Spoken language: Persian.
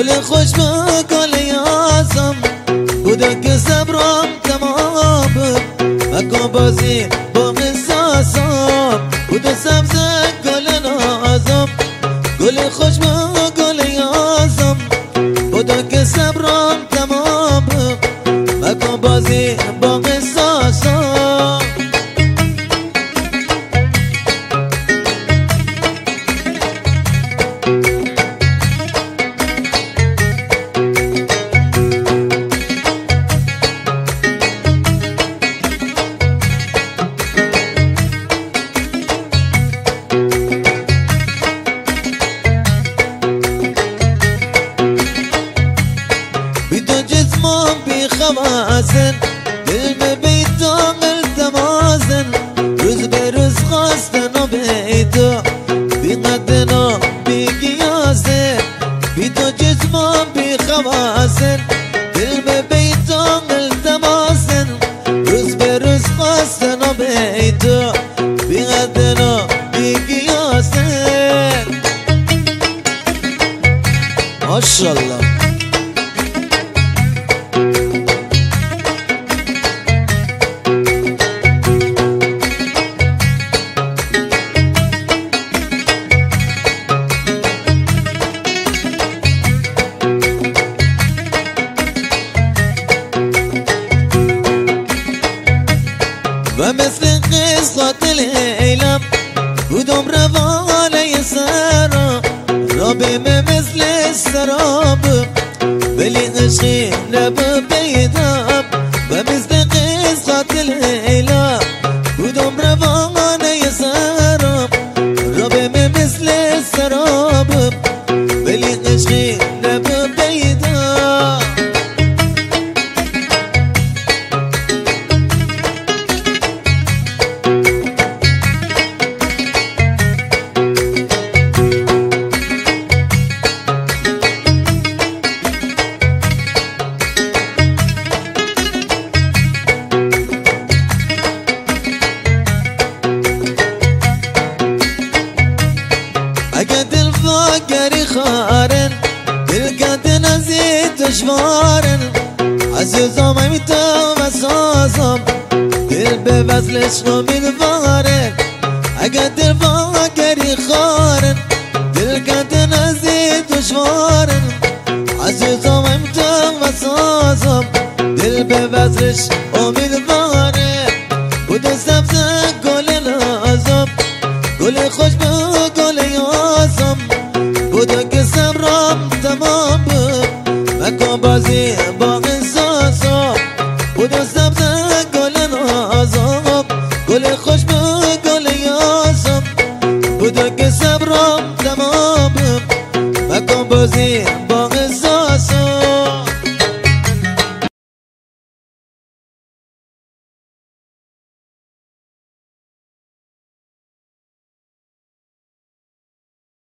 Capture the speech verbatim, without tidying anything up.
گل خوش به گل یازم بوده که صبرم تمام مکن بازی با قصاصم بوده سبز گل نازم گل خوش به گل یازم بوده که صبرم تمام مکن بازی با قصاصم خوازن دل به بیتام التمازن روز به روز خواستن و بیتا بی قدنا بی گیازن بی تو جسمم بی خوازن دل به بیتام التمازن روز به روز خواستن و بیتا بی قدنا بی گیازن ماشالله و مثل قصة الهیلم بودم روانه سرم رابم مثل السراب ولی عشقی نب بیدم و مثل قصة الهیلم بودم روانه سرم رابم مثل السراب ولی عشقی نب بیدم اگه دل فاگری خارن دل کدن ازی دشوارن عزیزم امیتا و سازم دل به وصلش امیدوارن اگه دل فاگری خارن دل کدن ازی دشوارن عزیزم امیتا و سازم دل به وصلش امیدوارن بوده سبز گل نازم گل خوش به گل یازم بوده که صبرم تمام مکن بازی با قصاصم بوده سبز گل نازم گل خوش به گل یازم بوده که صبرم تمام مکن بازی